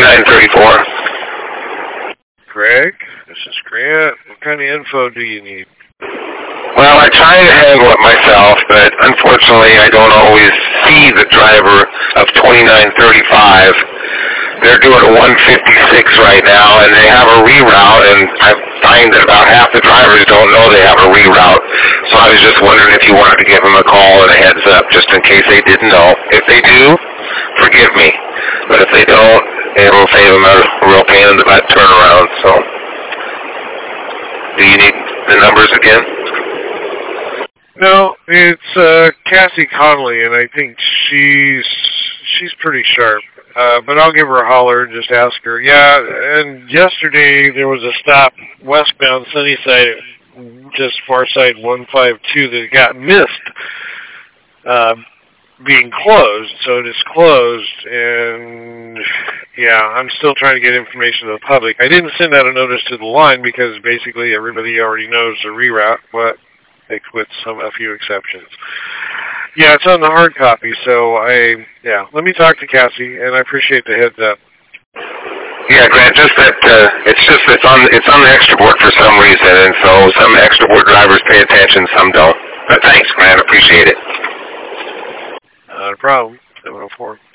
2934. Greg, this is Grant. What kind of info do you need? Well, I try to handle it myself, but unfortunately I don't always see the driver of 2935. They're doing a 156 right now, and they have a reroute, and I find that about half the drivers don't know they have a reroute. So I was just wondering if you wanted to give them a call and a heads up, just in case they didn't know. If they do, forgive me. But if they don't, it'll save them a real pain in the butt turnaround. So, do you need the numbers again? No, it's Cassie Connolly, and I think she's pretty sharp. But I'll give her a holler and just ask her. Yeah, and yesterday there was a stop westbound Sunnyside, just far side 152 that got missed being closed. So it is closed, and yeah, I'm still trying to get information to the public. I didn't send out a notice to the line because basically everybody already knows the reroute, but with a few exceptions. Yeah, it's on the hard copy, so let me talk to Cassie, and I appreciate the heads up. Yeah, Grant, just that it's on the extra board for some reason, and so some extra board drivers pay attention, some don't. But thanks, Grant, appreciate it. Not a problem. 704.